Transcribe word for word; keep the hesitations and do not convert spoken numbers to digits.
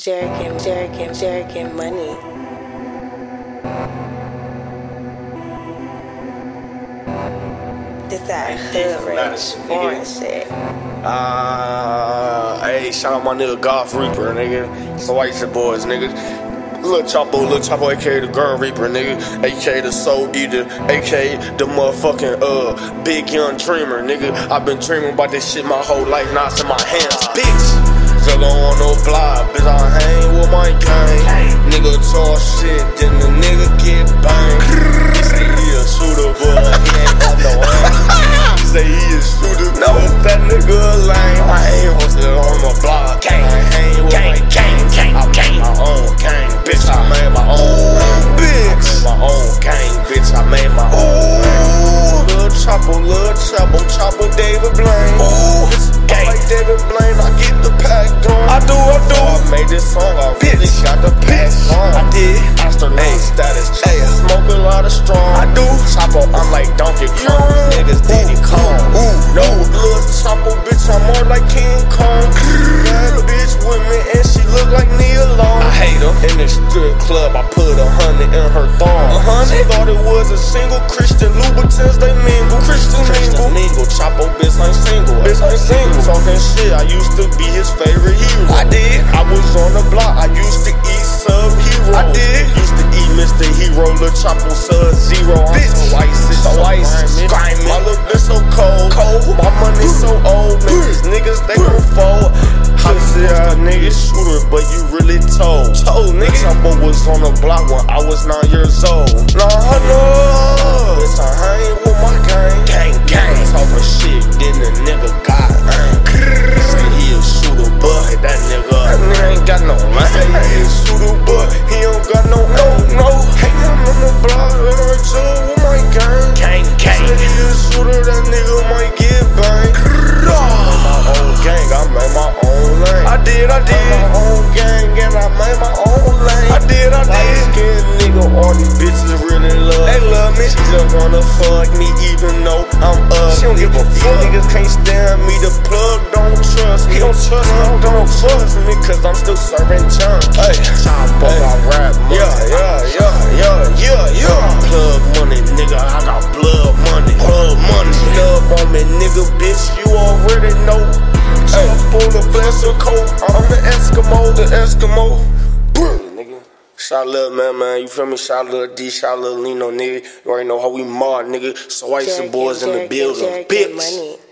Jerkin, jerkin, jerkin money. This that hood rich foreign shit. Ah, uh, hey, shout out my nigga Golf Reaper, nigga. So white shit boys, nigga. Lil Chapo, Lil Chapo, aka the Gun Reaper, nigga. A K A the Soul Eater, A K A the motherfucking uh big young dreamer, nigga. I've been dreaming about this shit my whole life, now it's in my hands, bitch. Still on no block, bitch, I hang with my gang. Nigga talk shit, then the nigga get banged. He say he a shooter, but he ain't got no aim. He say he a shooter, no, that nigga lame. I ain't hosted on the block, gang. I hang with my gang, gang, I made my own gang, bitch, I made my own bitch. I made my own gang, bitch, I made my own gang. Lil Chapo, Lil Chapo, Chapo David Blaine. Ooh, gang. Like David Blaine, I get the pack going. I do, I do. I made this song, I really got the pack on. I did. Astronaut status, ay, smoke a lot of strong. I do. Chapo, I'm like Donkey Kong. Niggas Diddy Kong. Ooh, no, Lil Chapo, bitch, I'm more like King Kong. That bitch with me and she look like Nia Long. I hate her. In the strip club, I put a hundred in her thong. A hundred? She thought it was a single Christian Louboutins, they mingle. Christian mingle. mingle. Chapo, bitch, ain't single. Bitch, ain't single. Talking shit, I used to be his favorite hero. I did. I was on the block, I used to eat Sub-Hero. I did. Used to eat Mister Hero, Lil Chapo, Sub-Zero. I'm bitch. so icy, so icy, grimy. My little bitch so cold, cold. My money so old, man. These niggas, they gon' fold. How say a nigga shooter, but you really told. Told, nigga. Chapo was on the block when I was nine years old. Nah, no. Bitch, I hang with my gang. Gang, gang. Talking shit, then the nigga got aim. Say he a shooter, but that nigga, that nigga ain't got no line. Say he a shooter, but he don't got no aim. No, hanging on the block in our jail with my gang. Gang, gang. Say he a shooter, that nigga might get banged. My own gang, I made my own lane. I did, I did. My own gang, and I made my own lane. I did, I did. Light skinned nigga, all these bitches really love. They love me. She just wanna fuck me, even though I'm ugly. She don't give a fuck. These niggas can't stand me. The plug don't trust me. He don't trust me. Don't trust me, cause I'm still serving junk. Hey, Chapo, I rap money. Yeah, yeah, yeah, yeah, yeah, yeah. Plug money, nigga. I got blood money. Blood money. Love on me, nigga, bitch. You already know. Hey, on the blessed coat. I'm the Eskimo, the Eskimo. Nigga. Shout Lil Man, man, you feel me? Shout Lil D, shout Lil Lino, nigga. You already know how we mod, nigga. So I some boys in the building, bitch.